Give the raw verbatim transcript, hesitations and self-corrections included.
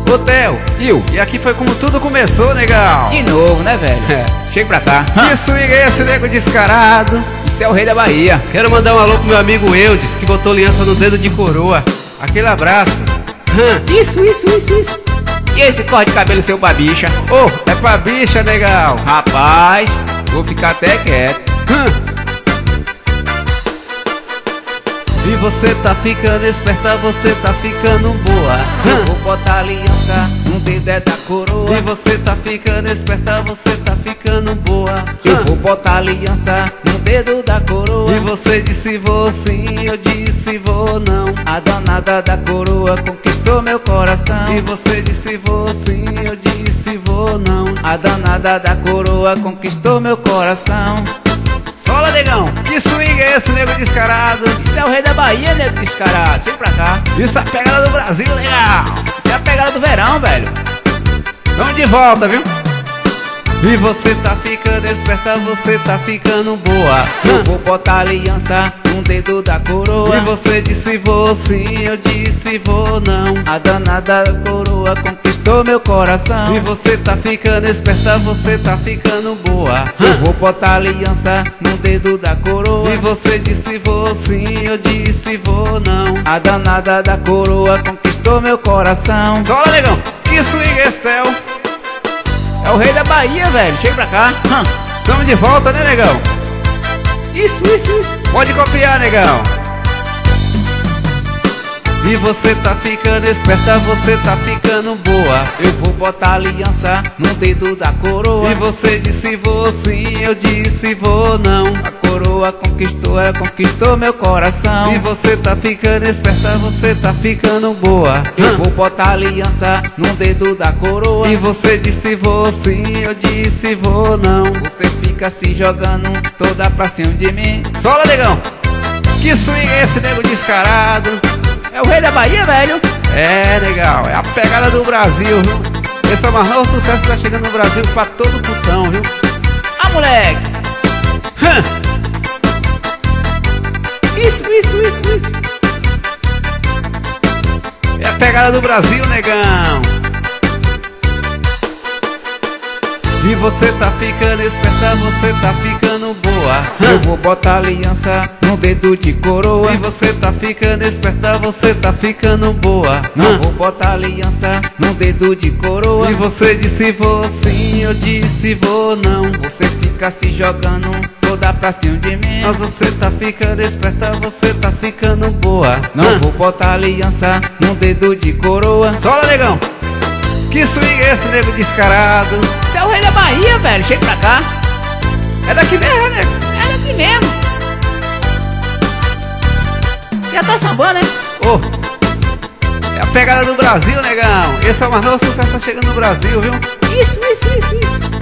Ô Theo, Eu? e aqui foi como tudo começou, negão. De novo, né, velho? É. Chega pra cá. Que swing é esse, nego descarado? Isso é o rei da Bahia. Quero mandar um alô pro meu amigo Eudes, que botou aliança no dedo de coroa. Aquele abraço. Hum. Isso, isso, isso, isso. E esse corte de cabelo seu pra bicha? Ô, é pra bicha, negão. Rapaz, vou ficar até quieto. Hum. E você tá ficando esperta, você tá ficando boa. Eu vou botar aliança no dedo da coroa. E você tá ficando esperta, você tá ficando boa. Eu vou botar aliança no dedo da coroa. E você disse vou sim, eu disse vou não. A danada da coroa conquistou meu coração. E você disse vou sim, eu disse vou não. A danada da coroa conquistou meu coração. Sola, negão, que swing é esse, nego descarado? Isso é o rei da Bahia, nego descarado. Chega pra cá. Isso é a pegada do Brasil, legal. Isso é a pegada do verão, velho. Vamos de volta, viu? E você tá ficando esperta, você tá ficando boa. Eu vou botar aliança no dedo da coroa. E você disse vou sim, eu disse vou não. A danada da coroa conquistou meu coração. E você tá ficando esperta, você tá ficando boa. Eu vou botar aliança no dedo da coroa. E você disse vou sim, eu disse vou não. A danada da coroa conquistou meu coração. Sola, negão, que swing é esse, Theo? É o rei da Bahia, velho. Chega pra cá. Hum. Estamos de volta, né, negão? Isso, isso, isso. Pode copiar, negão. E você tá ficando esperta, você tá ficando boa. Eu vou botar aliança no dedo da coroa. E você disse vou sim, eu disse vou não. A coroa conquistou, ela conquistou meu coração. E você tá ficando esperta, você tá ficando boa. Eu vou botar aliança no dedo da coroa. E você disse vou sim, eu disse vou não. Você fica se jogando toda pra cima de mim. Sola, negão, que swing é esse, nego descarado? É o rei da Bahia, velho. É, legal, é a pegada do Brasil, viu? Esse é o mais novo sucesso que tá chegando no Brasil pra todo putão, viu? Ah, moleque. Hum. Isso, isso, isso, isso. É a pegada do Brasil, negão. E você tá ficando esperta, você tá ficando boa. Eu vou botar aliança no dedo de coroa. E você tá ficando esperta, você tá ficando boa. Não vou botar aliança no dedo de coroa. E você disse vou sim, eu disse vou não. Você fica se jogando toda pra cima de mim. Mas você tá ficando esperta, você tá ficando boa. Não vou botar aliança no dedo de coroa. Sola, negão, que swing é esse, nego descarado? Você é o rei da Bahia, velho. Chega pra cá. É daqui mesmo, nego. É daqui mesmo. Já tá sambando, né? Ô, é a pegada do Brasil, negão. Esse é o mais novo sucesso que tá chegando no Brasil, viu? Isso, isso, isso, isso.